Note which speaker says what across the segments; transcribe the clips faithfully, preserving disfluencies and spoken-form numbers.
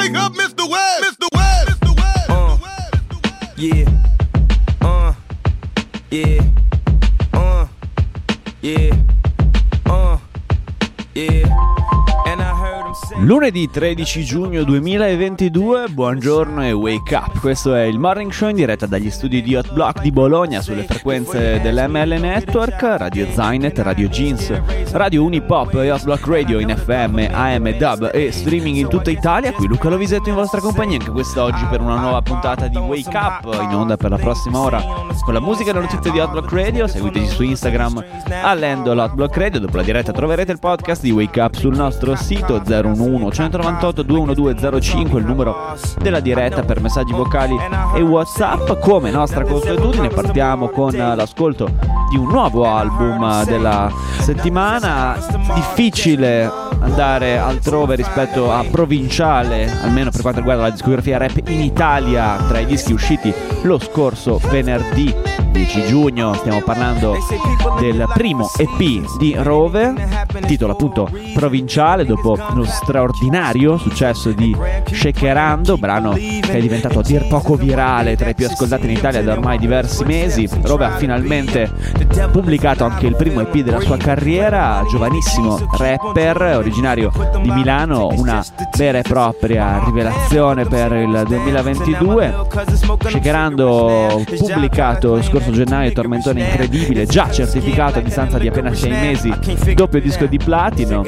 Speaker 1: Wake up, mister Webb, mister Webb, mister Webb. Uh,
Speaker 2: yeah, uh, yeah, uh, yeah, uh, yeah. And I heard him say.
Speaker 3: Lunedì tredici giugno duemilaventidue, buongiorno e wake up. Questo è il Morning Show in diretta dagli studi di Hot Block di Bologna sulle frequenze dell'M L Network, Radio Zainet, Radio Jeans, Radio Unipop e Hot Block Radio in F M, A M, D A B e streaming in tutta Italia. Qui Luca Lovisetto in vostra compagnia anche quest'oggi per una nuova puntata di Wake Up, in onda per la prossima ora con la musica e le notizie di Hot Block Radio. Seguiteci su Instagram all'handle Hot Block Radio. Dopo la diretta troverete il podcast di Wake Up sul nostro sito. Zero uno uno centonovantotto duecentonove zero cinque il numero della diretta per messaggi vocali e WhatsApp. Come nostra consuetudine partiamo con l'ascolto di un nuovo album della settimana. Difficile andare altrove rispetto a Provinciale, almeno per quanto riguarda la discografia rap in Italia, tra i dischi usciti lo scorso venerdì dieci giugno. Stiamo parlando del primo E P di Rove, titolo appunto Provinciale, dopo lo straordinario successo di Shakerando, brano che è diventato a dir poco virale, tra i più ascoltati in Italia da ormai diversi mesi. Rove ha finalmente pubblicato anche il primo E P della sua carriera, giovanissimo rapper originario di Milano, una vera e propria rivelazione per il duemilaventidue. Shakerando, pubblicato lo scorso gennaio, tormentone incredibile, già certificato a distanza di appena sei mesi, doppio disco di platino.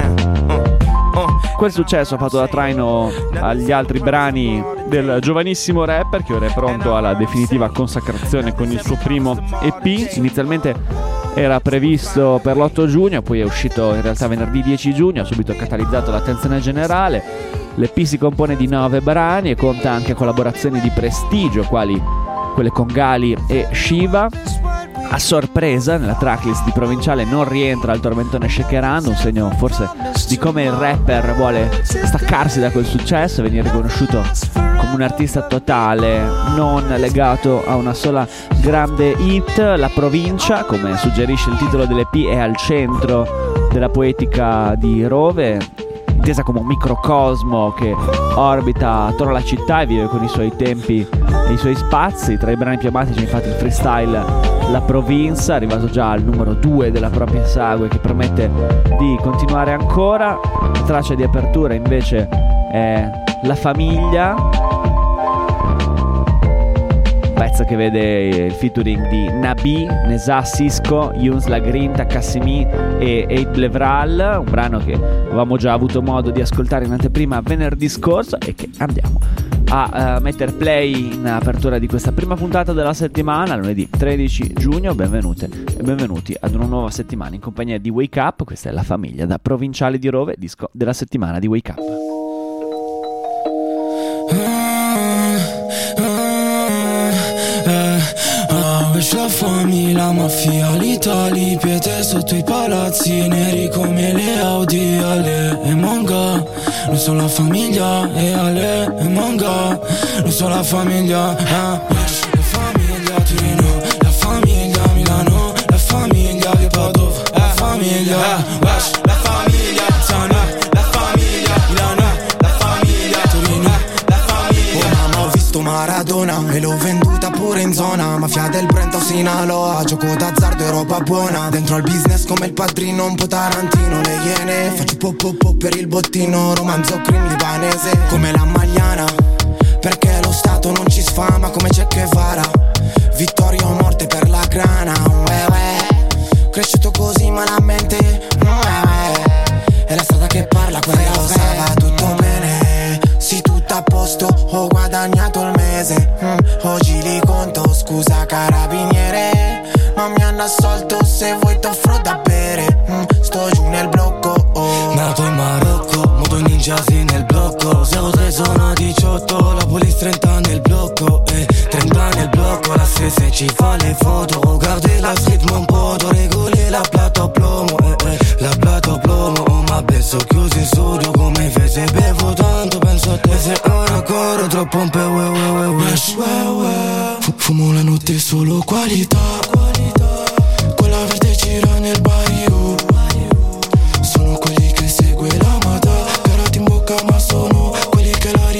Speaker 3: Quel successo ha fatto da traino agli altri brani del giovanissimo rapper, che ora è pronto alla definitiva consacrazione con il suo primo E P. Inizialmente era previsto per l'otto giugno, poi è uscito in realtà venerdì dieci giugno, ha subito catalizzato l'attenzione generale. L'E P si compone di nove brani e conta anche collaborazioni di prestigio, quali quelle con Gali e Shiva. A sorpresa, nella tracklist di Provinciale non rientra il tormentone Shakerando, un segno forse di come il rapper vuole staccarsi da quel successo e venire riconosciuto come un artista totale, non legato a una sola grande hit. La provincia, come suggerisce il titolo dell'E P, è al centro della poetica di Rove, intesa come un microcosmo che orbita attorno alla città e vive con i suoi tempi e i suoi spazi. Tra i brani più amati c'è infatti il freestyle La Provincia, arrivato già al numero due della propria esague, che promette di continuare ancora. La traccia di apertura invece è La Famiglia, pezzo che vede il featuring di Nabi, Nesa, Sisco, Younes La Grinta, Cassimi e Eid Blevral, un brano che avevamo già avuto modo di ascoltare in anteprima venerdì scorso e che andiamo a uh, mettere play in apertura di questa prima puntata della settimana, lunedì tredici giugno. Benvenute e benvenuti ad una nuova settimana in compagnia di Wake Up. Questa è La Famiglia da Provinciale di Rove, disco della settimana di Wake Up.
Speaker 4: La famiglia, mafia, l'Italia, pietre sotto i palazzi, neri come le Audi, Ale e Manga. Non sono la famiglia, e Ale e Manga. Non sono la famiglia, eh. La famiglia Torino, la famiglia Milano, la famiglia di Padova, la famiglia, wesh, la famiglia Zana, la famiglia Milano, la famiglia Torino, la famiglia. Oh mamma, ho visto Maradona e l'ho venduta pure in zona. Mafia del Brento, Sinaloa, gioco d'azzardo e roba buona. Dentro al business come il padrino, un po' Tarantino. Le iene, faccio pop pop pop per il bottino. Romanzo crim libanese, come la Magliana, perché lo Stato non ci sfama come Che Guevara. Vittoria o morte per la grana, uè uè. Cresciuto così malamente, uè uè. È la strada che parla, quella lo sa, va tutto bene. Sì, tutto a posto, ho guadagnato il mese. mm, Oggi li conto, scusa carabiniere, ma mi hanno assolto, se vuoi t'offro da bere. mm, Sto giù nel blocco, oh. Nato in Marocco, modo ninja sì nel blocco. zero tre sono diciotto, la police trenta nel blocco, eh. trenta nel blocco, la stessa ci fa le foto. Guardi la street, mon poto, regoli la plato plomo, eh, eh. La plato plomo, oh ma penso chiuso in studio come fece. Bevo tanto, penso a te, se ora corro troppo un pe' we we we we. F- Fumo la notte solo qualità, quella verde gira nel barrio. Sono quelli che segue la mata, carati in bocca ma sono quelli che la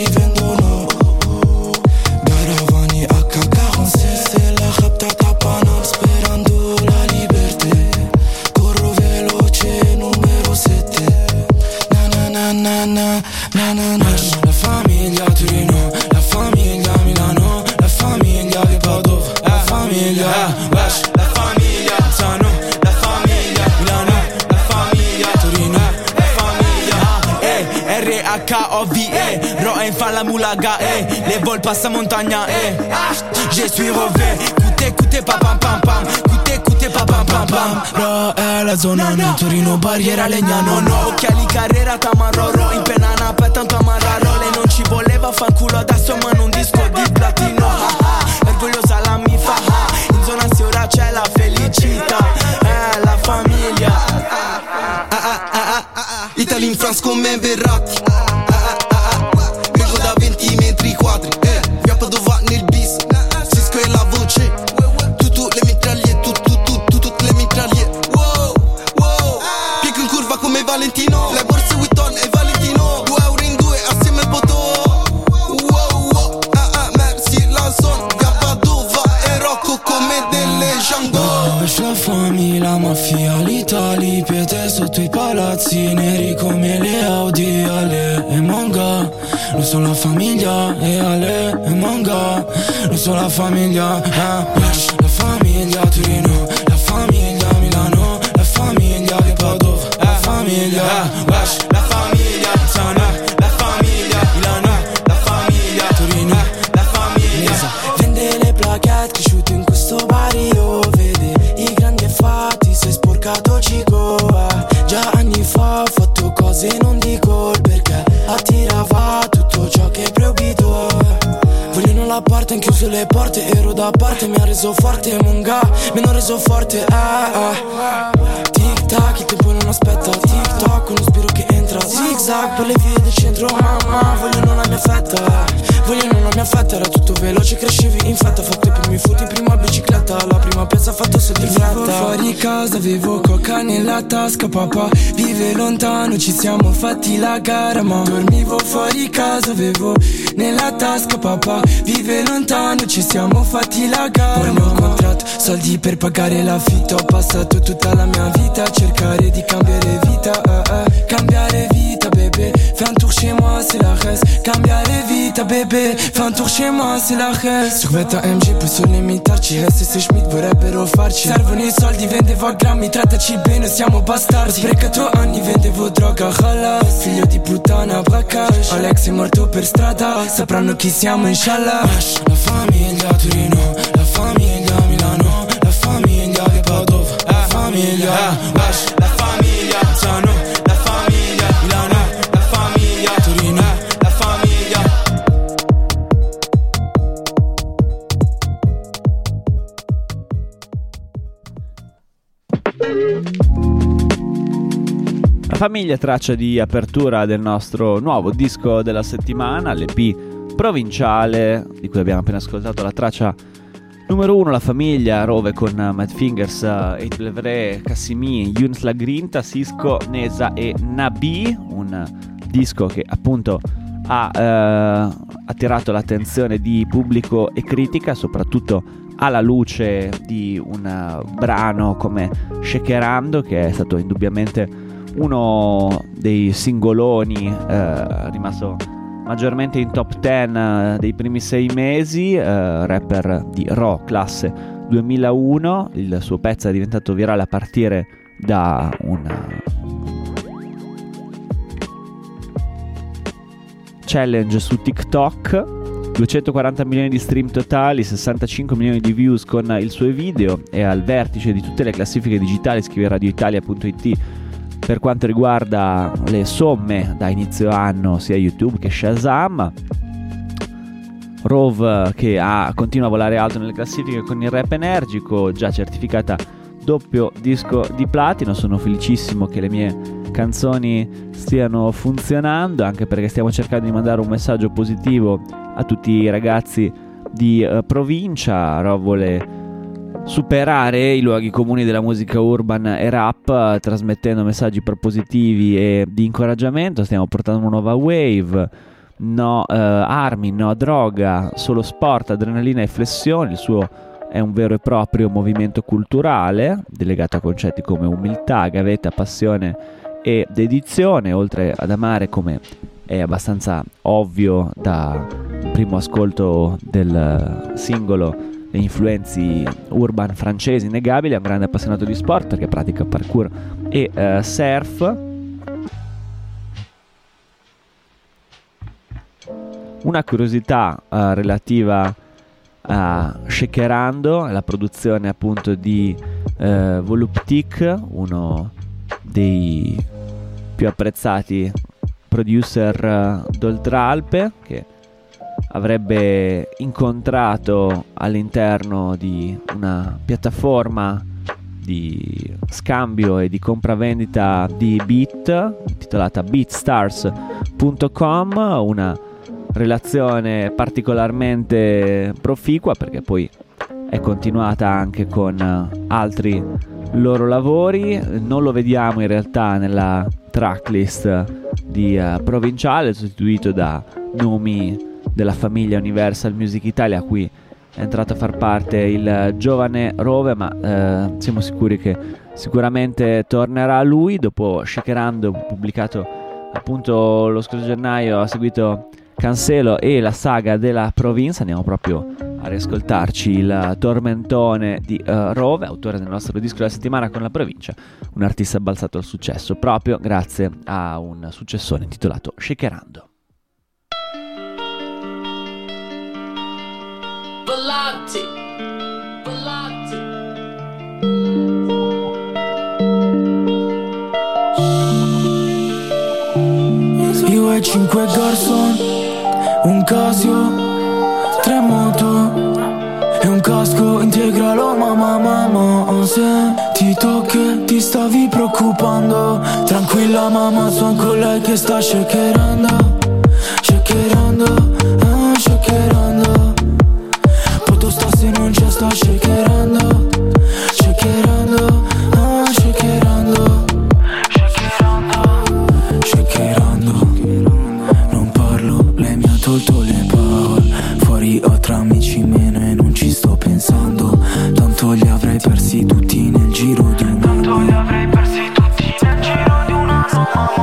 Speaker 4: na na na. La famiglia Torino, la famiglia Milano, la famiglia di Padova, la famiglia Wesh, la famiglia Zano, la famiglia Milano, la famiglia Torino, la famiglia eh, R H O V E, Roen fa la moulaga eh, les vols passent à montagne eh, je suis revêt, écoutez, écoutez, pa pam pam pam, écoutez, écoutez, pa pam pam pam. Ro è la zona, no, Torino, barriera Legnano, no, occhiali Carrera, Tamaroro, in penana per tanto amararo, lei non ci voleva fanculo adesso ma non disco di platino, ah ah, orgogliosa la mi fa, ah, in zona se ora c'è la felicità, eh, la famiglia, ah ah ah ah ah, Italy in France come Verratti, ah ah ah ah, Greco da venti metri quadri, eh, via Padova nel bis, Cisco e la voce, tutto le mitraglie, tu tu tu tu tutte le mitraglie, wow wow, piego in curva come Valentino, le borse Vuitton e Valentino, due euro in due assieme al botto, wow wow, ah ah, merci la son, via Padova e Rocco come delle Django. Wesh la famiglia, la mafia, l'Italia, piede sotto i palazzi neri come le Audi, Ale e Manga, non sono la famiglia, e Ale e Manga, non sono la famiglia, eh. Wesh la famiglia Torino, la famiglia Milano, la famiglia di Padova, la famiglia, wesh la famiglia Zano, la famiglia Milano, la famiglia Torino, la famiglia. Vende le plaquette, cresciuto in questo barrio, vede i grandi fatti, sei sporcato cico, eh. Già anni fa ho fatto cose non dico il perché, attirava tutto ciò che è proibito, eh. Vogliono la parte, han chiuso le porte, ero da parte, mi ha reso forte, Monga, mi hanno reso forte, eh, eh. Tic tac, il tempo non aspetta, tic toc, uno spiro che entra, zig zag per le vie del centro, mamma, vogliono la mia fetta, vogliono la mia fetta, era tutto veloce, crescevi in fretta, fatto i primi furti, prima bicicletta, la prima piazza fatto soldi in fretta. Vivo fuori casa, avevo coca nella tasca, papà vive lontano, ci siamo fatti la gara, ma dormivo fuori casa, avevo nella tasca, papà vive lontano, ci siamo fatti la gara. Poi ho incontrato soldi per pagare l'affitto, ho passato tutta la mia vita a cercare di cambiare vita, eh, eh. Cambiare vita bébé, fais un tour chez moi c'est la reste. Cambiare vita bébé, fais un tour chez moi c'est la reste. Survetta M G poi solo limitarci, S S Schmidt vorrebbero farci. Servono i soldi, vendevo a grammi, trattaci bene, siamo bastardi. Ho sprecato anni, vendevo droga, khalas. Figlio di puttana, braccage. Alex è morto per strada, sapranno chi siamo inshallah. La famiglia Torino, la famiglia Milano, la famiglia di Padova, la famiglia, wesh, la famiglia Zano, la famiglia Milano, la famiglia Torino, la famiglia.
Speaker 3: La famiglia, traccia di apertura del nostro nuovo disco della settimana, l'E P provinciale, di cui abbiamo appena ascoltato la traccia numero uno, La famiglia, Rove con Mad Fingers, Eight Blevre, Cassimi, Younes La Grinta, Sisco, Nesa e Nabi, un disco che appunto ha eh, attirato l'attenzione di pubblico e critica, soprattutto alla luce di un brano come Shakerando, che è stato indubbiamente uno dei singoloni eh, rimasto maggiormente in top dieci dei primi sei mesi, eh, rapper di Ro, classe duemilauno. Il suo pezzo è diventato virale a partire da un challenge su TikTok, duecentoquaranta milioni di stream totali, sessantacinque milioni di views con i suoi video, e al vertice di tutte le classifiche digitali, scrive radioitalia punto it. Per quanto riguarda le somme da inizio anno, sia YouTube che Shazam, Rove che ha, continua a volare alto nelle classifiche con il rap energico, già certificata doppio disco di platino. Sono felicissimo che le mie canzoni stiano funzionando, anche perché stiamo cercando di mandare un messaggio positivo a tutti i ragazzi di uh, provincia. Rove vuole superare i luoghi comuni della musica urban e rap, trasmettendo messaggi propositivi e di incoraggiamento. Stiamo portando una nuova wave: no uh, armi, no droga, solo sport, adrenalina e flessione. Il suo è un vero e proprio movimento culturale delegato a concetti come umiltà, gavetta, passione e dedizione, oltre ad amare come è abbastanza ovvio da primo ascolto del singolo le influenze urban francesi innegabili. È un grande appassionato di sport perché pratica parkour e uh, surf. Una curiosità uh, relativa a Shakerando è la produzione appunto di uh, Voluptic, uno dei più apprezzati producer uh, d'Oltralpe, che avrebbe incontrato all'interno di una piattaforma di scambio e di compravendita di beat intitolata beatstars punto com, una relazione particolarmente proficua perché poi è continuata anche con altri loro lavori. Non lo vediamo in realtà nella tracklist di uh, Provinciale, sostituito da nomi della famiglia Universal Music Italia, a cui è entrato a far parte il giovane Rove, ma eh, siamo sicuri che sicuramente tornerà lui. Dopo Shakerando, pubblicato appunto lo scorso gennaio, ha seguito Cancelo e la saga della provincia. Andiamo proprio a riascoltarci il tormentone di uh, Rove, autore del nostro disco della settimana con la provincia, un artista balzato al successo proprio grazie a un successone intitolato Shakerando.
Speaker 5: Volati, volati.
Speaker 4: Io e cinque garçon, un Casio, tre moto e un casco integralo, mamma, mamma. Ho sentito che ti stavi preoccupando. Tranquilla mamma, sono con lei che sta shakerando, shakerando, ah, shakerando. Poto sta se non c'è, sta shakerando, shakerando, ah, shakerando, shakerando. Non parlo, lei mi ha tolto le parole. Fuori ho tra amici meno e non ci sto pensando. Tanto li avrei persi tutti nel giro di un anno. Tanto li avrei persi tutti nel giro di un anno.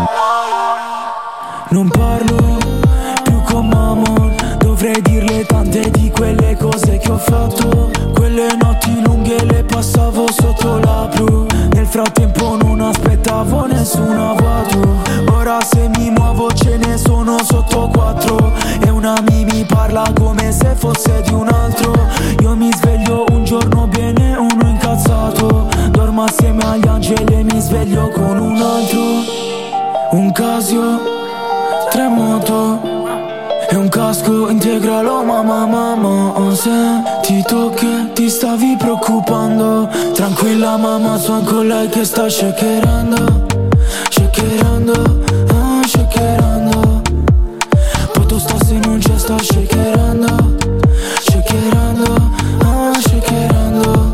Speaker 4: Non parlo più con Mamon. Dovrei dirle tante di quelle cose che ho fatto. Quelle notti lunghe le passavo sotto la blu. Nel frattempo non aspettavo nessuna auto. Ora se mi muovo ce ne sono sotto quattro. E una mi parla come se fosse di un altro. Io mi sveglio un giorno bene, uno incazzato. Dormo assieme agli angeli e mi sveglio con un altro. Un Casio, tre moto e un casco integralo, mamma, mamma. Ho sentito che ti stavi preoccupando. Tranquilla mamma, sono con lei che sta shakerando, shakerando, ah, shakerando. Poto sta se non c'è, sta shakerando, shakerando, ah, shakerando.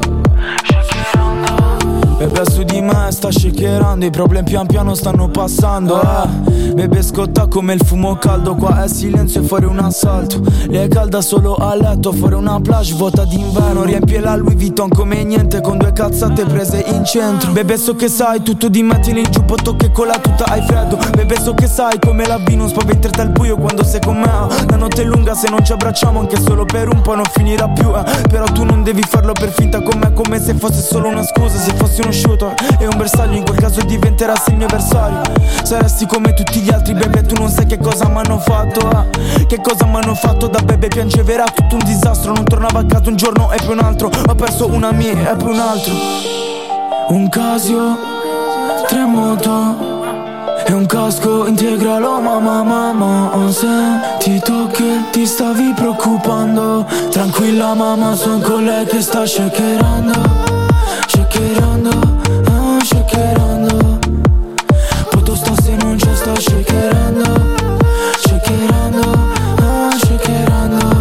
Speaker 4: Bebe su di me sta shakerando, i problemi pian piano stanno passando, eh. Bebe scotta come il fumo caldo, qua è silenzio e fuori un assalto. Lei è calda solo a letto, fuori una plage vuota d'inverno. Riempie la Louis Vuitton come niente, con due cazzate prese in centro. Bebe so che sai tutto di me, tieni il giubbotto che con la tuta hai freddo. Bebe so che sai come la vi non spaventerti al buio quando sei con me. La notte è lunga, se non ci abbracciamo anche solo per un po' non finirà più, eh. Però tu non devi farlo per finta con me, come se fosse solo una scusa. Se fossi uno shooter e un bersaglio, in quel caso diventerassi il mio avversario. Saresti come tutti gli altri, bebe, tu non sai che cosa m'hanno fatto, eh. Che cosa m'hanno fatto, da bebe piangeva, tutto un disastro. Non tornavo a casa un giorno e poi un altro. Ho perso una mia e poi un altro. Un Casio, tre moto e un casco integralo, mamma, mamma. Ho sentito che ti stavi preoccupando. Tranquilla mamma, sono con lei che sta shakerando, shakerando, ah, shakerando. Poto sta se non c'è, sta shakerando, shakerando, ah, shakerando.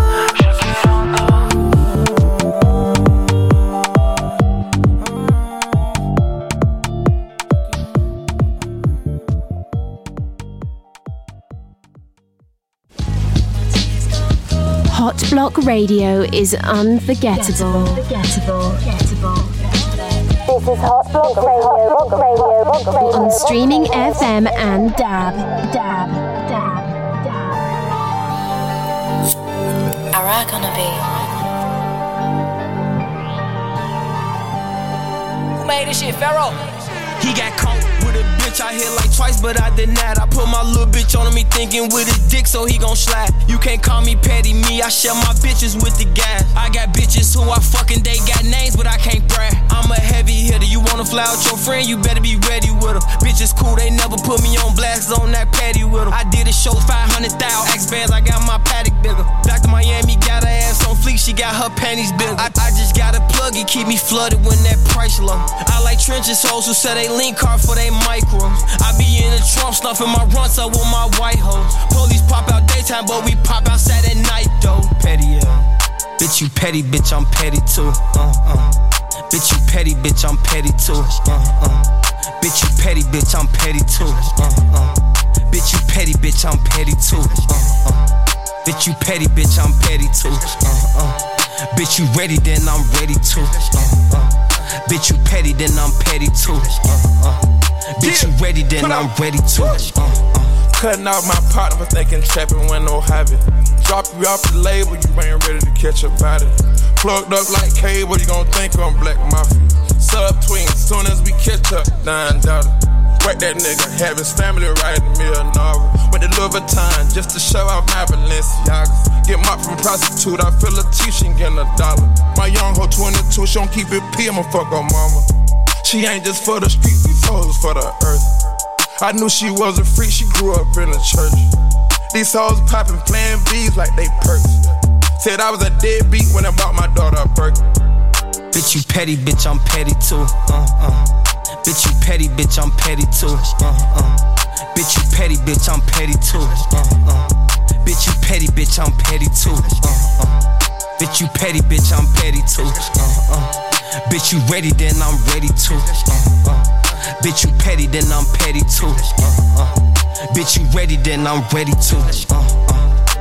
Speaker 6: Hot Block Radio is unforgettable. Unforgettable.
Speaker 7: This is Hot Block Radio, Rock Radio, Rock Radio.
Speaker 6: On streaming F M and D A B. D A B. D A B.
Speaker 8: I rock on the beat. Who made this shit, Pharaoh?
Speaker 2: He got caught with a bitch, I hit like twice, but I denied. I put my little bitch on him, he thinking with his dick, so he gon' slide. You can't call me petty, me, I share my bitches with the guys. I got bitches who I fucking, they got names, but I can't brag. I'm a heavy hitter, you wanna fly with your friend, you better be ready with her. Bitches cool, they never put me on blast on that patty with her. I did a show, five hundred thousand X bands, I got my paddock bigger. Doctor Miami got her ass on fleek, she got her panties bigger. I, I just got a plug, it keep me flooded when that price low. I like trenches hoes who sell they link card for they micros. I be in the trunk stuffing my runs up with my white hoes. Police pop out daytime, but we pop outside at night though. Petty, yeah. Bitch, you petty, bitch, I'm petty too. Uh, uh. Bitch, you petty, bitch, I'm petty too. Uh, uh. Bitch, you petty, bitch, I'm petty too. Uh, uh. Bitch, you petty, bitch, I'm petty too. Uh, uh. Bitch, you petty, bitch, I'm petty too. Uh, uh. Bitch, you ready, then I'm ready too. Uh, uh. Bitch, you petty, then I'm petty too. Uh, uh. Bitch, you ready, then I'm ready too. Uh, uh.
Speaker 9: Cutting off my partner for thinking trapping when no habit. Drop you off the label, you ain't ready to catch a body. Plugged up like cable, you gon' think I'm Black Mafia. Sub twin, soon as we catch up, nine dollar. Whack that nigga, have his family writing me a novel. With the Louis Vuitton, just to show off my Balenciagas. Get mopped from prostitute, I feel a T, she getting a dollar. My young hoe twenty-two, she don't keep it P, I'ma fuck her mama. She ain't just for the streets, these hoes for the earth. I knew she was a freak, she grew up in the church. These hoes poppin', playing bees like they perks. Said I was a deadbeat when I bought my daughter a Birkin.
Speaker 2: Bitch, you petty, bitch, I'm petty too. Uh, uh. Bitch, you petty, bitch, I'm petty too. Uh, uh. Bitch, you petty, bitch, I'm petty too. Uh, uh. Bitch, you petty, bitch, I'm petty too. Uh, uh. Bitch, you petty, bitch, I'm petty too. Uh, uh. Bitch, you ready, then I'm ready too. Uh, uh. Bitch, you petty, then I'm petty too. Uh, uh. Bitch, you ready, then I'm ready too. Uh, uh.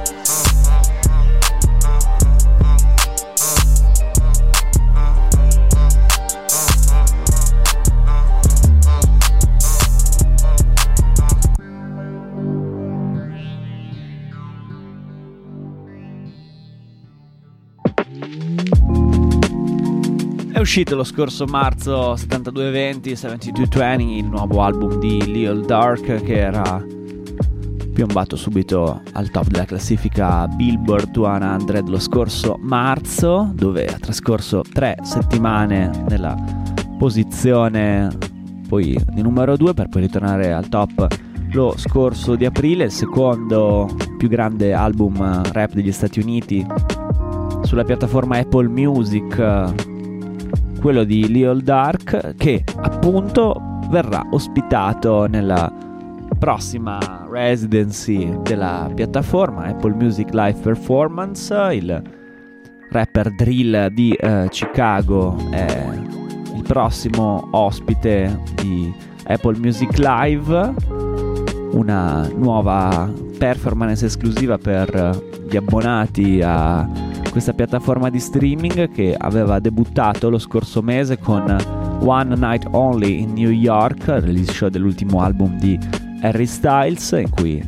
Speaker 3: È uscito lo scorso marzo settantadue venti, settantadue venti, il nuovo album di Lil Durk, che era piombato subito al top della classifica Billboard duecento lo scorso marzo, dove ha trascorso tre settimane nella posizione poi di numero due per poi ritornare al top lo scorso di aprile, il secondo più grande album rap degli Stati Uniti sulla piattaforma Apple Music, quello di Lil Durk, che appunto verrà ospitato nella prossima residency della piattaforma Apple Music Live Performance. Il rapper drill di uh, Chicago è il prossimo ospite di Apple Music Live, una nuova performance esclusiva per gli abbonati a questa piattaforma di streaming, che aveva debuttato lo scorso mese con One Night Only in New York, release show dell'ultimo album di Harry Styles, in cui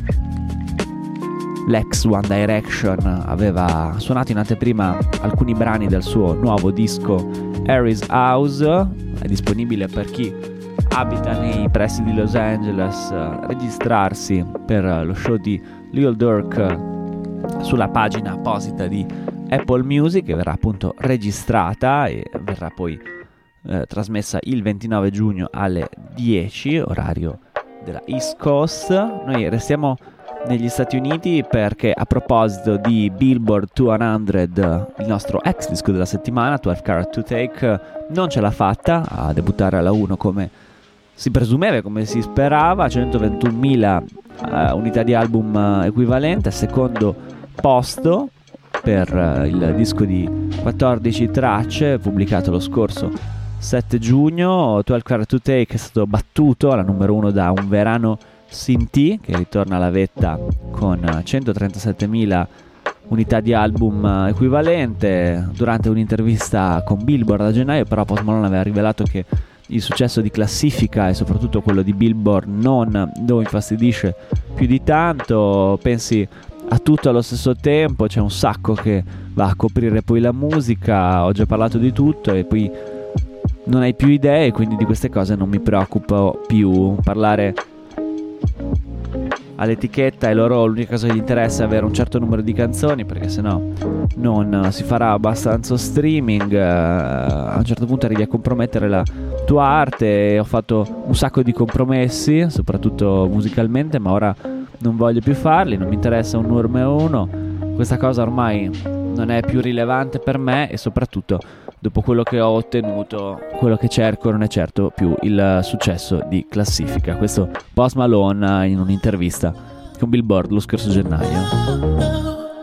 Speaker 3: l'ex One Direction aveva suonato in anteprima alcuni brani del suo nuovo disco Harry's House. È disponibile per chi abita nei pressi di Los Angeles registrarsi per lo show di Lil Durk sulla pagina apposita di Apple Music, che verrà appunto registrata e verrà poi eh, trasmessa il ventinove giugno alle dieci, orario della East Coast. Noi restiamo negli Stati Uniti perché, a proposito di Billboard duecento, il nostro ex disco della settimana, twelve Carat to Take, non ce l'ha fatta a debuttare alla uno come si presumeva, come si sperava. centoventunomila uh, unità di album uh, equivalente, secondo posto per uh, il disco di quattordici tracce pubblicato lo scorso sette giugno. twelve Carat to Take è stato battuto alla numero uno da Un Verano Sin Te, che ritorna alla vetta con uh, centotrentasettemila unità di album uh, equivalente. Durante un'intervista con Billboard a gennaio, però, Post Malone aveva rivelato che il successo di classifica e soprattutto quello di Billboard non lo infastidisce più di tanto, pensi a tutto allo stesso tempo, c'è un sacco che va a coprire poi la musica, ho già parlato di tutto e poi non hai più idee, quindi di queste cose non mi preoccupo più. Parlare all'etichetta e loro l'unica cosa che gli interessa è avere un certo numero di canzoni, perché sennò non si farà abbastanza streaming, a un certo punto arrivi a compromettere la tua arte. Ho fatto un sacco di compromessi, soprattutto musicalmente, ma ora non voglio più farli, non mi interessa un numero uno, questa cosa ormai non è più rilevante per me e soprattutto dopo quello che ho ottenuto, quello che cerco non è certo più il successo di classifica. Questo Post Malone in un'intervista con Billboard lo scorso gennaio.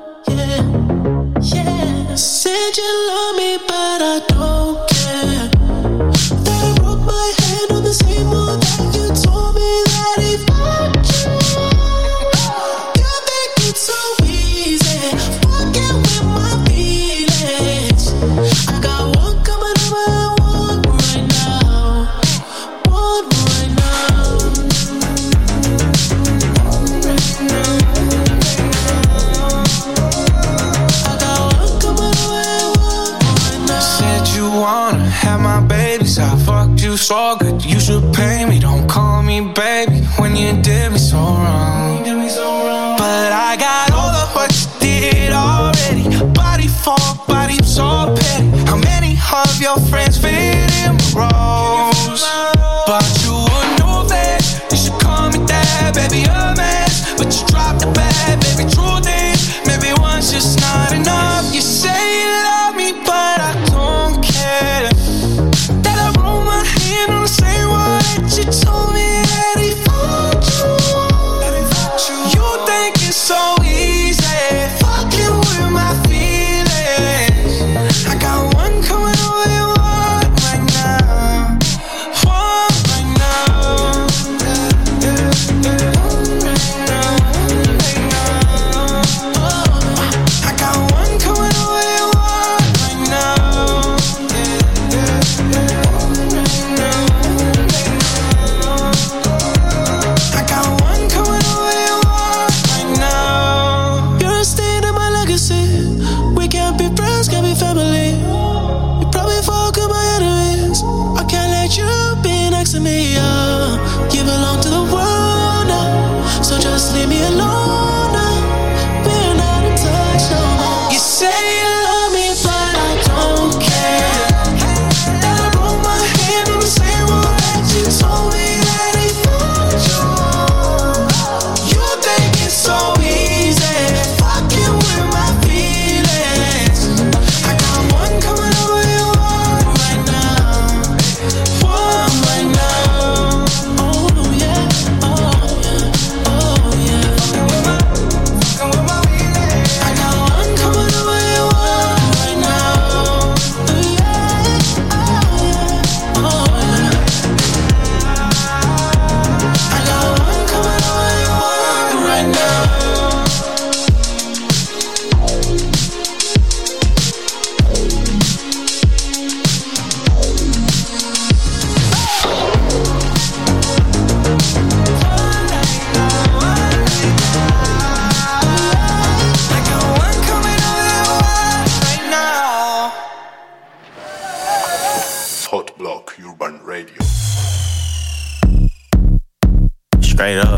Speaker 4: So good, you should pay me. Don't call me baby when you did me so wrong. But I got all of what you did already. Body for body, so petty. How many of your friends fit in my roles? But you would know that you should call me dad, baby, a mess. But you dropped the bag, baby, truth is maybe one's just not enough. You say you love me, but I don't care. Don't say what you told me that he found you. You think it's so easy, fucking with my feelings. I got one coming away, one right now, one right now, yeah, yeah, yeah. One right now, oh, I got one coming away, one right now, yeah, yeah, yeah. Leave me alone now. We're not in touch no more. You say you love me, but I don't care. That I broke my hand on the same road that you told me that he found you. You think it's so easy, fucking with my feelings. I got one coming away, one right now, one right now. Oh yeah, oh yeah.
Speaker 10: Straight up.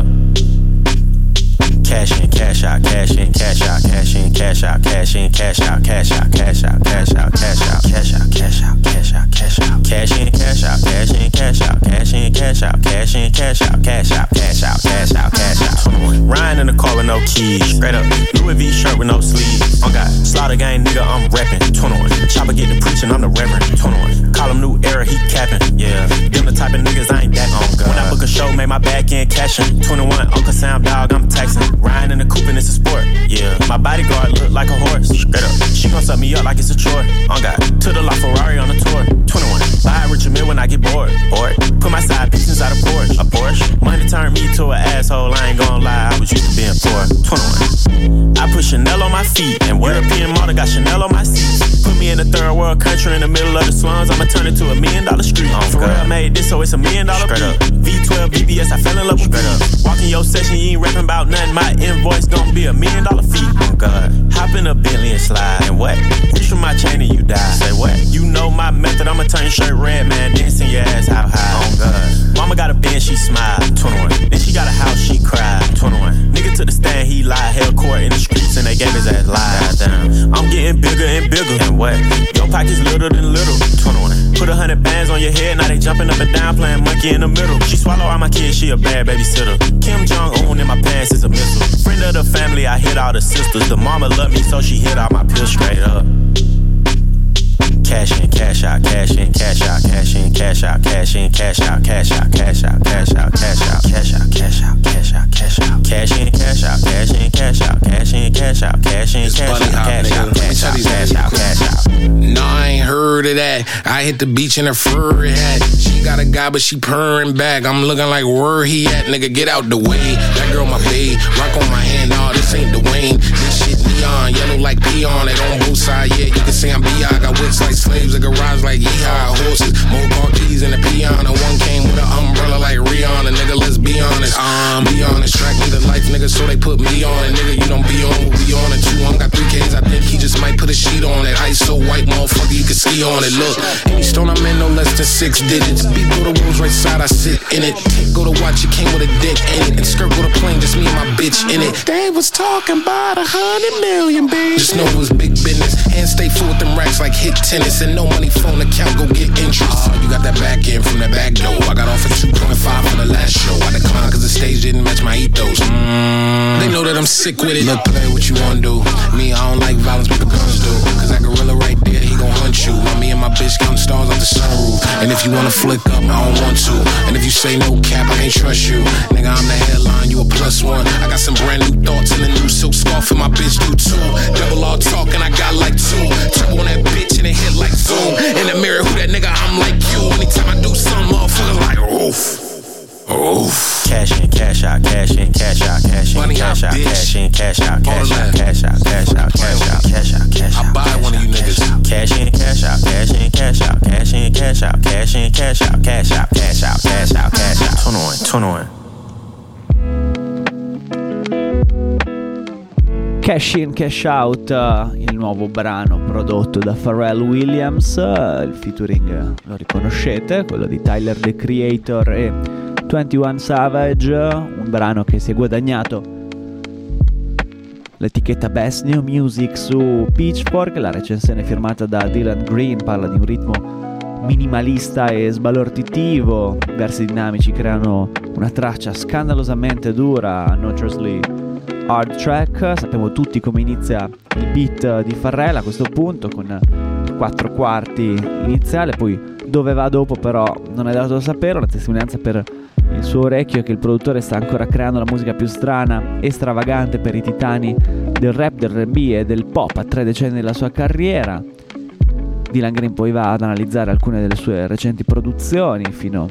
Speaker 10: Cash in, cash out, cash in, cash out, cash in, cash out, cash in, cash out, cash out, cash out, cash out, cash out, cash out, cash out, cash out, cash out, cash in, cash out, cash in, cash out, cash in, cash out, cash in, cash out, cash out, cash out, cash out, cash out. Riding in the car with no keys. Straight up. Louis V shirt with no sleeves. On God, Slaughter Gang nigga, I'm reppin'. twenty-one. Chopper get the preaching, I'm the reverend. twenty-one. Call him new era, he capping. Yeah. Them the type of niggas I ain't that on. When I book a show, make my back end cashin'. twenty-one, Uncle Sam dog, I'm taxing. Riding in the coupe and it's a sport. Yeah. My bodyguard look like a horse. Straight up. She gon' suck me up like it's a chore. On God. To the LaFerrari on the tour. twenty-one. Buy a Richard Mille when I get bored. Bored. Put my side piece inside a Porsche. A Porsche. Money turned me to an asshole. I ain't gon' lie. I was used to being poor. twenty-one. I put Chanel on my feet and European model got Chanel on my seats. Put me in a third world country in the middle of the slums, I'ma turn it to a million dollar street. Oh, for real, I made this, so it's a million dollar beat. V twelve V B S, I fell in love with it. Walk in your session, you ain't rapping about nothing. My invoice gon' be a million dollar fee. Oh God, hop in a Bentley and slide. And what? Reach for my chain and you die. Say what? You know my method, I'ma turn your shirt red, man. Then send your ass how high. Oh God, mama got a Benz, she smile. twenty-one. Then she got a house, she cried. twenty-one. Nigga to the stand, he lied. Held court in the streets and they gave his ass lies. Damn, I'm getting bigger and bigger. And what? Your pockets little than little. twenty-one. Put a hundred bands on your head, now they jumping up and down, playing monkey in the middle. She swallow all my kids, she a bad babysitter. Kim Jong-un in my pants is a missile. Friend of the family, I hit all the sisters. The mama love me, so she hit all my pills straight up. Cash in, cash out, cash in, cash out, cash in, cash out, cash in, cash out, cash out, cash out, cash out, cash out, cash out, cash out, cash out, cash out, cash in, cash out, cash in, cash out, cash in, cash out, cash in, cash out, cash out, cash out, cash out, cash out.
Speaker 11: No, I ain't heard of that. I hit the beach in a furry hat. She got a guy, but she purring back. I'm looking like where he at, nigga. Get out the way. That girl my babe, rock on my hand. Nah, this ain't Dwayne. This shit neon, yellow like peon. It on both sides, yeah. You can see I'm B I got whips like slaves, a garage like yeehaw horses. More car keys in the peon. And one came with an umbrella like Rihanna. Nigga, let's be honest. Um, be honest. Track me the life, nigga, so they put me on it. Nigga, you don't be on what we on it too. I'm got three K's. I think he just might put a sheet on it. Ice so white, motherfucker, you can ski on it. Look, any stone I'm in, no less than six digits. Beat go to Rolls right side, I sit in it. Go to watch, it came with a dick in it. And skirt go to plane, just me and my bitch in it. They was talking about a hundred million, baby. Just know it was big business. Hands stay full with them racks like hit tennis. And no money phone account, go get interest. Oh, you got that back end from that back door. I got off at two point five for the last show. I declined cause the stage didn't match my ethos. Mm, they know that I'm sick with it. Look, play what you wanna do. Me, I don't like violence, but the guns do. Cause that gorilla right there, he gon' hunt you. While me and my bitch counting stars off the sunroof. And if you wanna flick up, I don't want to. And if you say no cap, I can't trust you. Nigga, I'm the headline, you a plus one. I got some brand new thoughts in the new silk scarf, and my bitch do too. Double all talk, and I got like two. Turbo on that bitch, and it hit like zoom. In the mirror, who that nigga? I'm like you. Anytime I do something, motherfuckers like oof. Oof.
Speaker 10: Cash in, cash out, cash in, cash out, cash in, cash out, cash in, cash out, cash out, cash out, cash out, cash out, cash out, cash out.
Speaker 11: I buy one of you niggas.
Speaker 10: Cash in, cash out, cash in, cash out, cash in, cash out, cash in, cash out, cash out, cash out, cash out, cash out. twenty-one, twenty-one.
Speaker 3: Cash In, Cash Out, il nuovo brano prodotto da Pharrell Williams, il featuring lo riconoscete, quello di Tyler the Creator e ventuno Savage, un brano che si è guadagnato l'etichetta Best New Music su Pitchfork. La recensione firmata da Dylan Green parla di un ritmo minimalista e sbalorditivo, versi dinamici creano una traccia scandalosamente dura, notoriously hard track. Sappiamo tutti come inizia il beat di Pharrell a questo punto, con il quattro quarti iniziale, poi dove va dopo però non è dato sapere. Una testimonianza per il suo orecchio è che il produttore sta ancora creando la musica più strana e stravagante per i titani del rap, del R and B e del pop a tre decenni della sua carriera. Dylan Green poi va ad analizzare alcune delle sue recenti produzioni, fino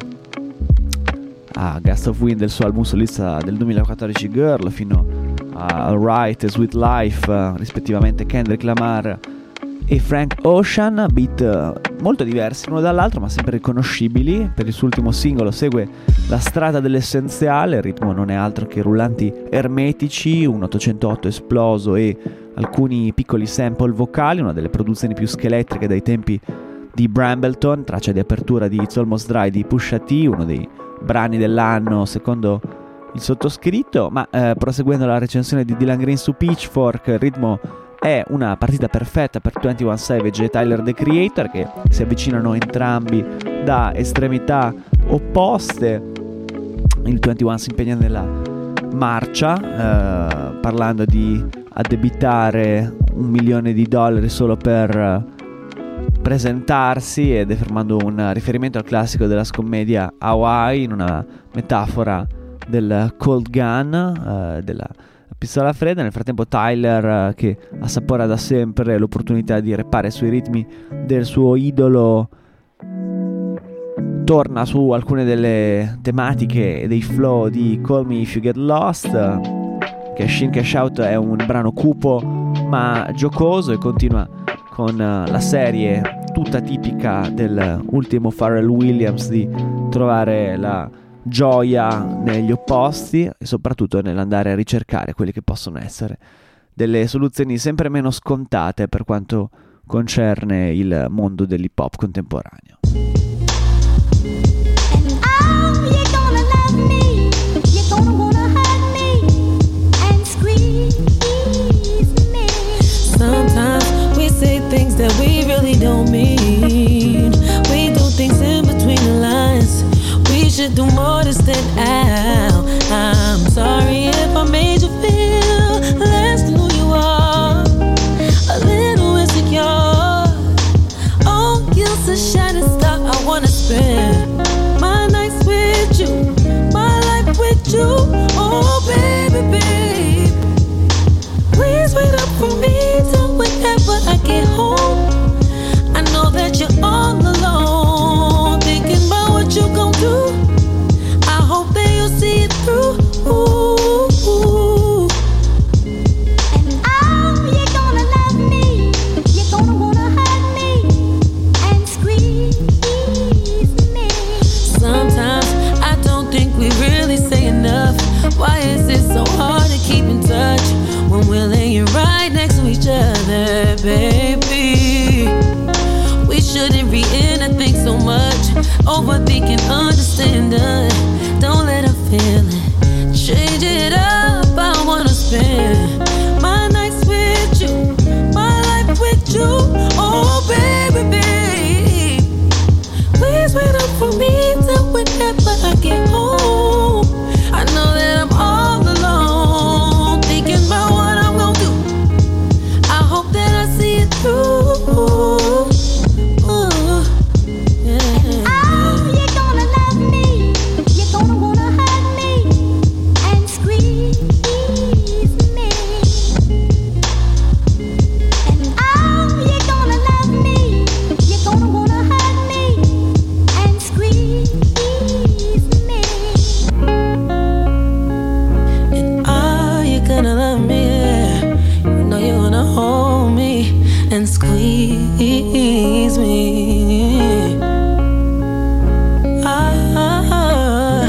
Speaker 3: a Gust of Wind del suo album solista del duemilaquattordici Girl, fino a Alright e Sweet Life, uh, rispettivamente Kendrick Lamar e Frank Ocean. Beat molto diversi l'uno dall'altro ma sempre riconoscibili. Per il suo ultimo singolo segue la strada dell'essenziale, il ritmo non è altro che rullanti ermetici, un ottocentotto esploso e alcuni piccoli sample vocali, una delle produzioni più scheletriche dai tempi di Brambleton, traccia di apertura di It's Almost Dry di Pusha T, uno dei brani dell'anno secondo il sottoscritto. Ma eh, proseguendo la recensione di Dylan Green su Pitchfork, il ritmo è una partita perfetta per ventuno Savage e Tyler the Creator, che si avvicinano entrambi da estremità opposte. Il ventuno si impegna nella marcia, eh, parlando di addebitare un milione di dollari solo per presentarsi, ed affermando un riferimento al classico della scommedia Hawaii, in una metafora del cold gun, uh, della pistola fredda. Nel frattempo Tyler, uh, che assapora da sempre l'opportunità di rappare sui ritmi del suo idolo, torna su alcune delle tematiche e dei flow di Call Me If You Get Lost. Cash In, Cash Out è un brano cupo ma giocoso e continua con la serie tutta tipica dell'ultimo Pharrell Williams di trovare la gioia negli opposti e soprattutto nell'andare a ricercare quelli che possono essere delle soluzioni sempre meno scontate per quanto concerne il mondo dell'hip hop contemporaneo.
Speaker 12: Sometimes we say things that we really don't mean. We do things in between the lines. We should do more to stand out. I'm sorry if I made you feel less than who you are, a little insecure. Oh, you're a shining star. I wanna spend my nights with you, my life with you. Oh, baby, babe, please wait up for me till whenever I get home. I know that you're all alone, thinking about what you gon' do. I hope that you'll see it through. Ooh, ooh. And oh, you're gonna love me. You're gonna wanna hug me and squeeze me. Sometimes I don't think we really say enough. Why is it so hard to keep in touch when we're laying right next to each other, baby? We shouldn't be in a thing so much, overthinking, understanding. Don't let her feel it, change it up. I wanna spend my nights with you, my life with you. Oh, baby, babe, please wait up for me till whenever I get home. I know that I'm all alone, thinking about what I'm gonna do. I hope that I see it through. Ooh, yeah. Oh, you're gonna love me. You're gonna wanna hug me and squeeze me. And oh, you're gonna love me. You're gonna wanna hug me and squeeze me. And oh, you're gonna love me. Yeah. You know you're gonna hold me and squeeze me. Ah,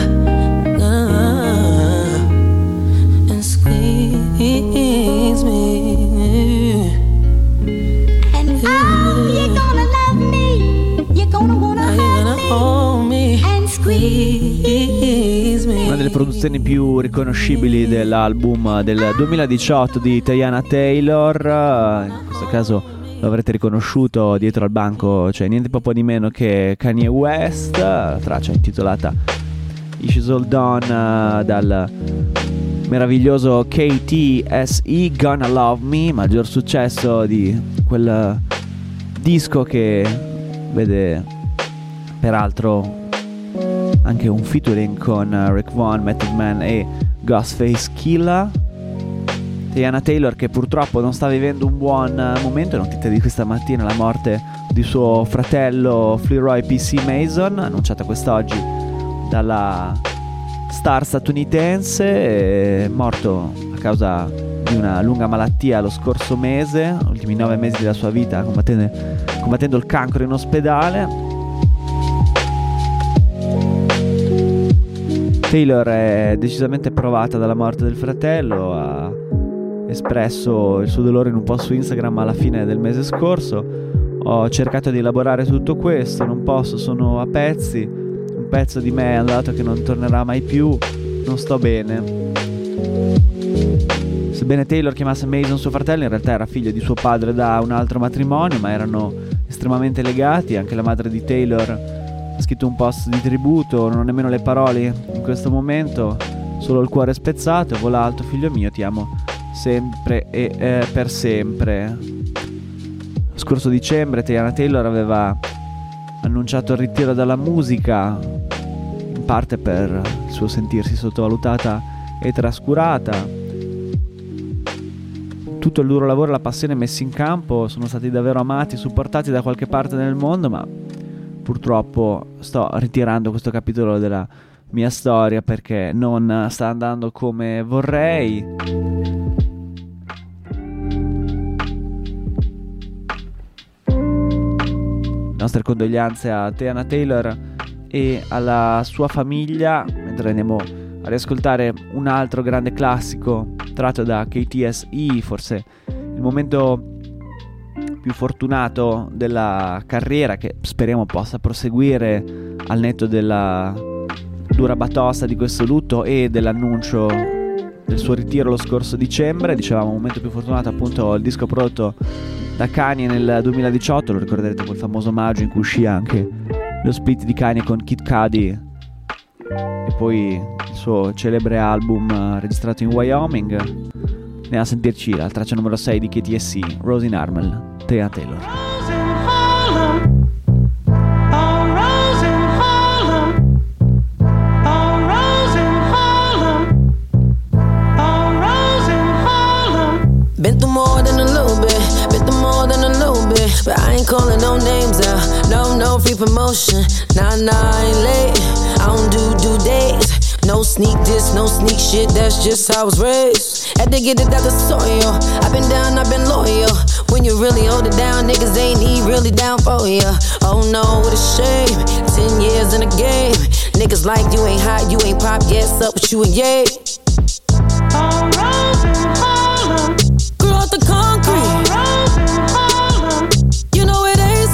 Speaker 12: ah, and squeeze me. And oh, you're gonna love me. You're gonna wanna hold me and squeeze me.
Speaker 3: Una delle produzioni più riconoscibili dell'album del duemiladiciotto di Teyana Taylor, in questo caso lo avrete riconosciuto dietro al banco, cioè niente poco di meno che Kanye West, la traccia intitolata Issues All Done dal meraviglioso K T S E, Gonna Love Me, maggior successo di quel disco che vede peraltro anche un featuring con Rick Vaughn, Method Man e Ghostface Killah. Teyana Taylor, che purtroppo non sta vivendo un buon momento, è notizia di questa mattina la morte di suo fratello Fleroy P C Mason, annunciata quest'oggi dalla star statunitense, è morto a causa di una lunga malattia lo scorso mese, gli ultimi nove mesi della sua vita combattendo, combattendo il cancro in ospedale. Taylor è decisamente provata dalla morte del fratello, ha espresso il suo dolore in un post su Instagram alla fine del mese scorso. Ho cercato di elaborare tutto questo, non posso, sono a pezzi, un pezzo di me è andato che non tornerà mai più, non sto bene. Sebbene Taylor chiamasse Mason suo fratello, in realtà era figlio di suo padre da un altro matrimonio, ma erano estremamente legati. Anche la madre di Taylor ha scritto un post di tributo, non ho nemmeno le parole in questo momento, solo il cuore spezzato. Vola alto figlio mio, ti amo sempre e eh, per sempre. Lo scorso dicembre Teyana Taylor aveva annunciato il ritiro dalla musica, in parte per il suo sentirsi sottovalutata e trascurata. Tutto il duro lavoro e la passione messi in campo sono stati davvero amati, supportati da qualche parte nel mondo, ma purtroppo sto ritirando questo capitolo della mia storia perché non sta andando come vorrei. nostre condoglianze a Teyana Taylor e alla sua famiglia, mentre andiamo a riascoltare un altro grande classico tratto da K T S E, forse il momento più fortunato della carriera, che speriamo possa proseguire al netto della dura batosta di questo lutto e dell'annuncio del suo ritiro lo scorso dicembre. Dicevamo un momento più fortunato, appunto il disco prodotto da Kanye nel duemiladiciotto, lo ricorderete, quel famoso maggio in cui uscì anche lo split di Kanye con Kid Cudi e poi il suo celebre album registrato in Wyoming. Andiamo a sentirci la traccia numero sei di K T S E, Rose in Harlem, Teyana Taylor.
Speaker 12: Been through more than a little bit, been through more than a little bit, but I ain't calling no names out, no, no free promotion, nah, nah, I ain't late, I don't do due dates, no sneak this, no sneak shit, that's just how I was raised, had to get it out the soil, I've been down, I've been loyal, when you really hold it down, niggas ain't he really down for ya, oh no, what a shame, ten years in the game, niggas like you ain't hot, you ain't pop, yes, up with you and yay. All rose and Harlem. Grew out the concrete. You know it ain't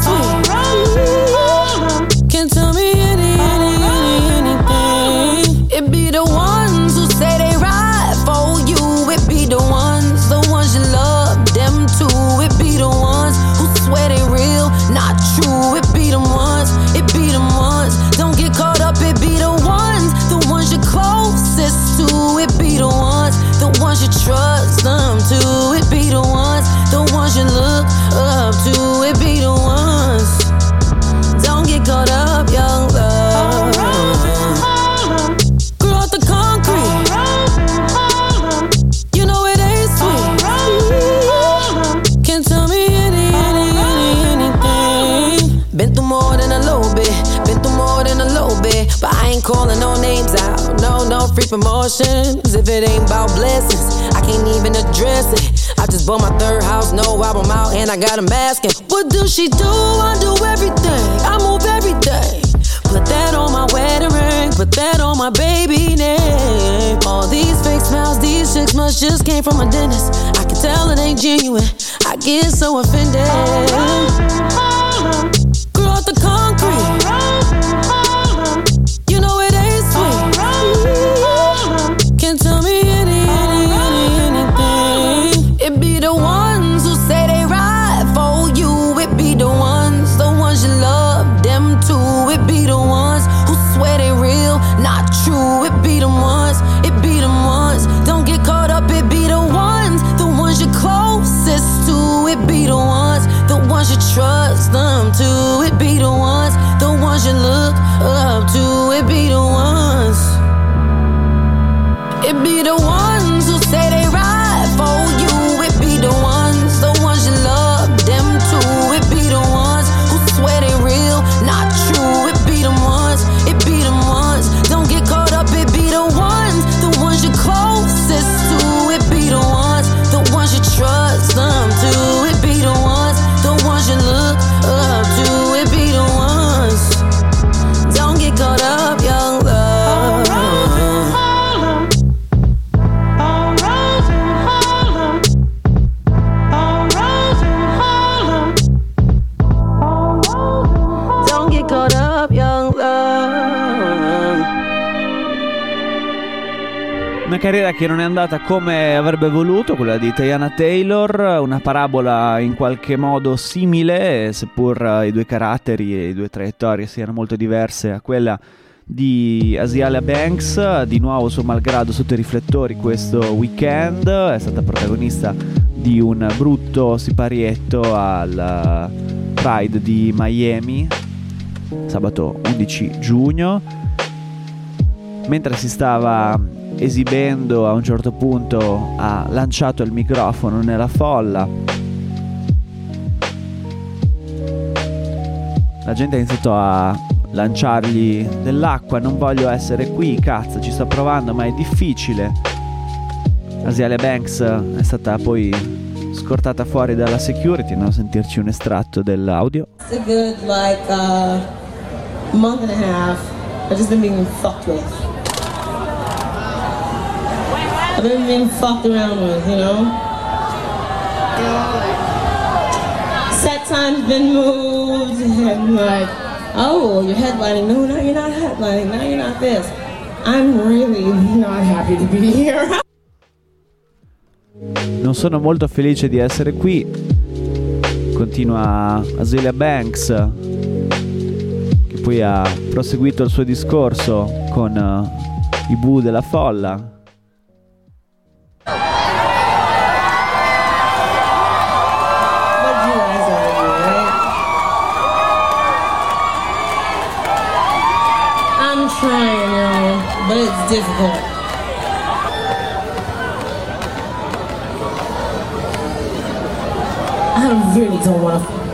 Speaker 12: sweet. Can't tell me any, any, any, anything. It be the ones who say they ride for you. It be the ones, the ones you love, them too. It be the ones who swear they real, not true. It be the ones, it be the ones. Don't get caught up, it be the ones, the ones you're closest to. It be the ones, the ones you trust them to. It be the ones, the ones you look up to. It be the ones. Don't get caught up, young love. Grew out the concrete. You know it ain't sweet. Can't tell me any, any, any, anything. Been through more than a little bit, been through more than a little bit, but I ain't calling no names out, no, no free promotions. If it ain't about blessings, I can't even address it. I just bought my third house, no album out, and I got a mask. And what do she do? I do everything, I move everything. Put that on my wedding ring, put that on my baby name. All these fake smiles, these chicks must just came from a dentist. I can tell it ain't genuine, I get so offended. Grew out the concrete. You know it ain't sweet. Can't tell me any, any, any, anything. It be the ones who say they ride for you. It be the ones, the ones you love, them too. It be the ones who swear they real, not true. It be the ones, it be the ones. Don't get caught up, it be the ones, the ones you're closest to. It be the ones, the ones you trust them to. It be the ones, the ones you look up to. It be the ones. It be the ones who say they ride for you. It be the ones, the ones you love, them too. It be the ones who swear they real, not true. It be the ones, it be the ones. Don't get caught up, it be the ones, the ones you're closest to. It be the ones, the ones you trust them to. It be the ones, the ones you look up to. It be the ones. Don't get caught up, young love.
Speaker 3: Una carriera che non è andata come avrebbe voluto, quella di Teyana Taylor, una parabola in qualche modo simile, seppur i due caratteri e le due traiettorie siano molto diverse, a quella di Azealia Banks, di nuovo suo malgrado sotto i riflettori questo weekend. È stata protagonista di un brutto siparietto al Pride di Miami sabato undici giugno. Mentre si stava esibendo, a un certo punto ha lanciato il microfono nella folla. La gente ha iniziato a lanciargli dell'acqua. Non voglio essere qui, cazzo, ci sto provando ma è difficile. Azealia Banks è stata poi scortata fuori dalla security. Andiamo a sentirci un estratto dell'audio.
Speaker 13: It's a good like uh, month and a half. I've just been being fucked with. I've been being fucked around with, you know? Set time's been moved and like, oh, you're headlining. No, no, you're not headlining. No, you're not this. I'm really not happy to be here.
Speaker 3: Non sono molto felice di essere qui. Continua Azealia Banks, che poi ha proseguito il suo discorso con uh, i bu della folla.
Speaker 13: I'm trying, y'all, but it's difficult. I really don't want to.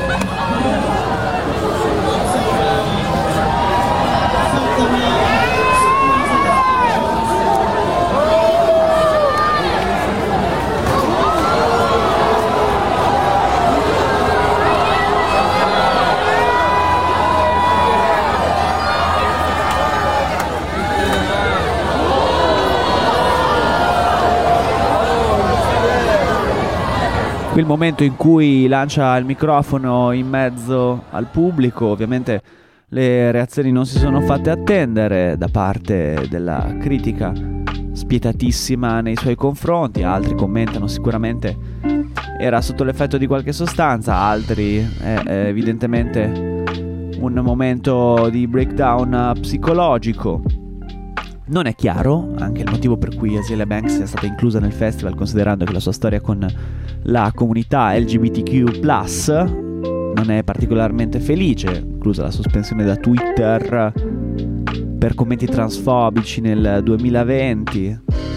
Speaker 3: Qui il momento in cui lancia il microfono in mezzo al pubblico. Ovviamente le reazioni non si sono fatte attendere da parte della critica spietatissima nei suoi confronti. Altri commentano sicuramente era sotto l'effetto di qualche sostanza, altri è, è evidentemente un momento di breakdown psicologico. Non è chiaro anche il motivo per cui Azealia Banks sia stata inclusa nel festival, considerando che la sua storia con la comunità L G B T Q plus non è particolarmente felice, inclusa la sospensione da Twitter per commenti transfobici nel duemilaventi.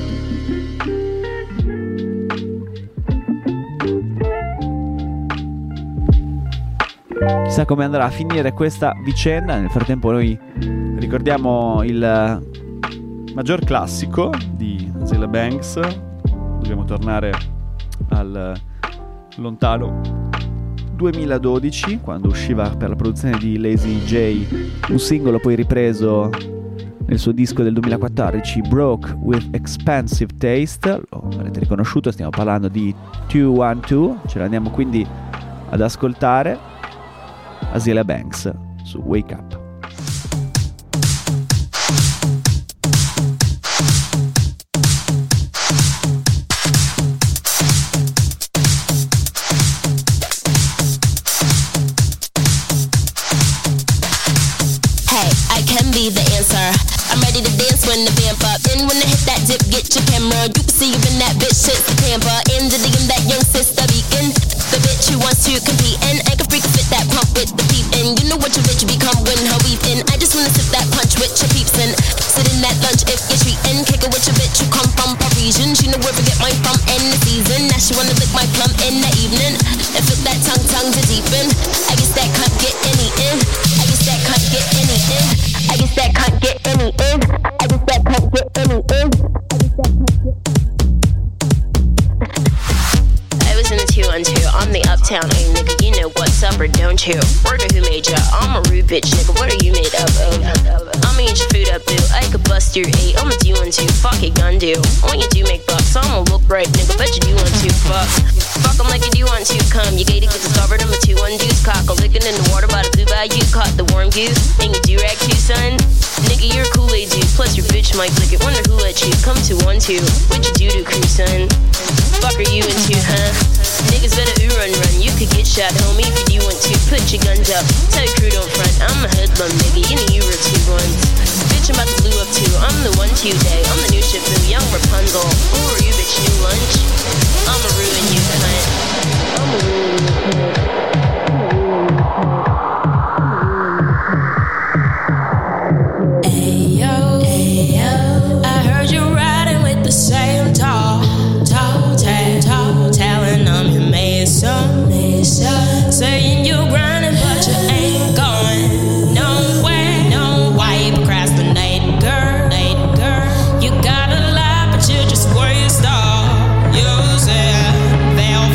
Speaker 3: Chissà come andrà a finire questa vicenda. Nel frattempo noi ricordiamo il maggior classico di Azealia Banks. Dobbiamo tornare al lontano duemiladodici, quando usciva per la produzione di Lazy J un singolo poi ripreso nel suo disco del duemilaquattordici, Broke with Expensive Taste. Lo avrete riconosciuto, stiamo parlando di duecentododici. Ce l'andiamo quindi ad ascoltare. Azealia Banks su Wake Up.
Speaker 14: The answer. I'm ready to dance when the vamp up. And when I hit that dip, get your camera. You can see you in that bitch, shit's the Tampa. In the D M, that young sister beacon. The bitch who wants to compete. And I can freak fit that pump with the peep. And you know what your bitch become when her weave in. I just wanna sip that punch with your peeps. And sit in that lunch if you're treating. Kick it with your bitch who come from Parisian. She know where to get mine from in the season. Now she wanna lick my plum in the evening. And flip that tongue, tongue to deepen. I guess that cunt get any in. I guess that cunt get any in. I guess that can't get any in. I guess that can't get any in. I was in the two on two. I'm the uptown A nigga. You know what's up or don't you? Word of who made ya? I'm a rude bitch nigga. What are you made up of? I'ma eat your food up, boo. I could bust your eight. I'm a do one two. Fuck it, gun do. When you do make bucks, I'ma look right, nigga. Bet you do one two. Fuck. Fuck 'em like you do want to come. You gated, get discovered. I'm a two one deuce. Cock a licking in the water by the blue bayou. Caught the warm goose. And you do rag too, son. Nigga, you're a Kool-Aid dude. Plus your bitch might lick it. Wonder who let you come to one two. What you do to crew, son? Fuck are you into, huh? Niggas better ooh run run. You could get shot, homie, if you do want to. Put your guns up. Tell your crew don't front. I'm a hoodlum, nigga. You know you were two ones. Bitch, I'm about to blue up too. I'm the one two day. I'm the new ship boo. Young Rapunzel. Who are you, bitch? New lunch? I'ma ruin you, cunt. I'ma ruin you, cunt.
Speaker 12: Same tall, tall, tall, tall, telling them you made some, made some, saying you're grinding but you ain't going nowhere. No, why you procrastinate, girl, girl? You got a lot but you just waste all yourself. They'll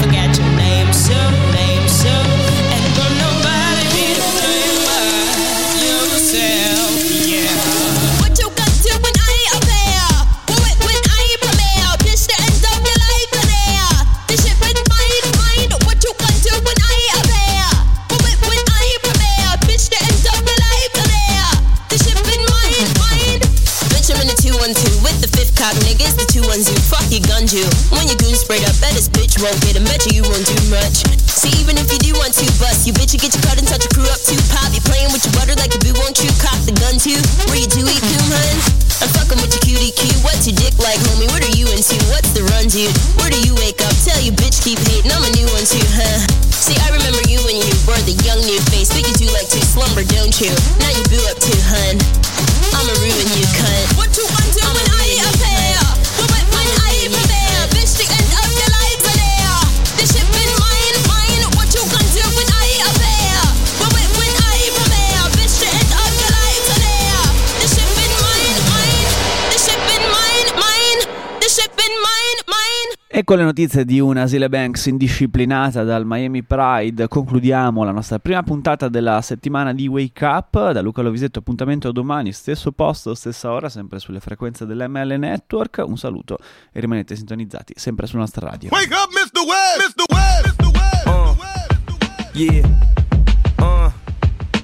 Speaker 14: won't get him, bet you you won't do much. See, even if you do want to bust, you bitch, you get your cut and touch your crew up too. Pop, you playing with your butter like a boo, won't you cock the gun too? Where you do eat coom, hun? I'm fucking with your cutie cue. What's your dick like, homie? What are you into? What's the run, dude? Where do you wake up? Tell you bitch keep hating, I'm a new one too, huh? See, I remember you when you were the young new face, but you do like to slumber, don't you? Now you boo up too, hun. I'ma ruin you, cunt. What you want to when I appear? But when I prepare, bitch, the end of your life are there. This shit been mine, mine. What you gonna do when I appear? But when I prepare, bitch, the end of your life are there. This shit been mine, mine. This shit been mine, mine. This shit been mine, mine.
Speaker 3: E con le notizie di una Azealia Banks indisciplinata dal Miami Pride concludiamo la nostra prima puntata della settimana di Wake Up. Da Luca Lovisetto, appuntamento domani, stesso posto, stessa ora, sempre sulle frequenze dell'M L Network. Un saluto e rimanete sintonizzati sempre sulla nostra radio.
Speaker 1: Wake up, mister Webb! mister Webb! mister Webb!
Speaker 2: Uh, yeah.